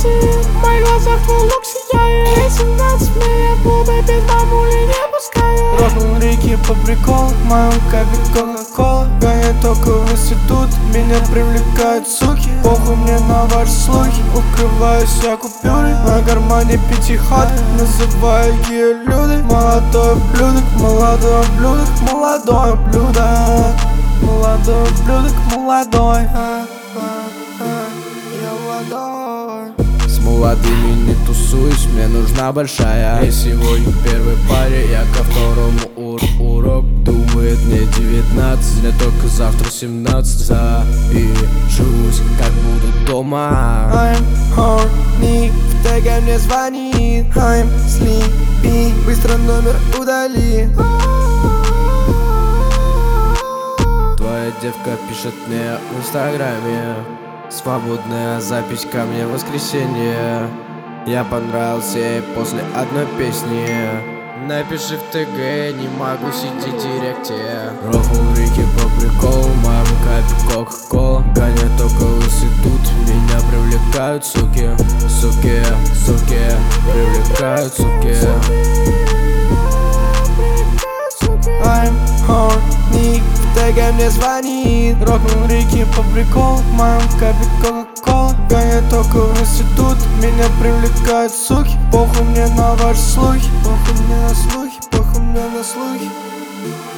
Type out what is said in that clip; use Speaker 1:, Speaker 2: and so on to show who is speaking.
Speaker 1: хватит. В моих глазах твой лук сияет. 17 меня клубы без мамули не пускают. Рокнул реки по приколу, в моем капе кока-кола. Гоняет только в институт, меня привлекают суки. Похуй мне на ваши слухи, укрываюсь я купюрой. На кармане пятихатка, называю ее Людой. Молодой ублюдок, молодой ублюдок, молодой ублюдок. Молодой ублюдок, молодой. Я молодой.
Speaker 2: С молодыми не тусуюсь, мне нужна большая. Я сегодня в первой паре, я ко второму урок. Думает мне 19, мне только завтра 17. Запишусь, как буду дома.
Speaker 1: I'm horny, в теге мне звонит. I'm sleepy, быстро номер удали.
Speaker 2: Твоя девка пишет мне в инстаграме. Свободная запись ко мне в воскресенье. Я понравился ей после одной песни. Напиши в ТГ, не могу сидеть в директе. Рохнул реки по приколу, в моем капе кока-кола. Гоняет только в институт, меня привлекают суки. Суки, суки, привлекают суки.
Speaker 1: I'm horny, в теге мне звонит. Рокнул реки по приколу, в моем капе кока-кола. Гоняет только в институт, меня привлекают суки. Похуй мне на ваши слухи, похуй мне на слухи, похуй мне на слухи.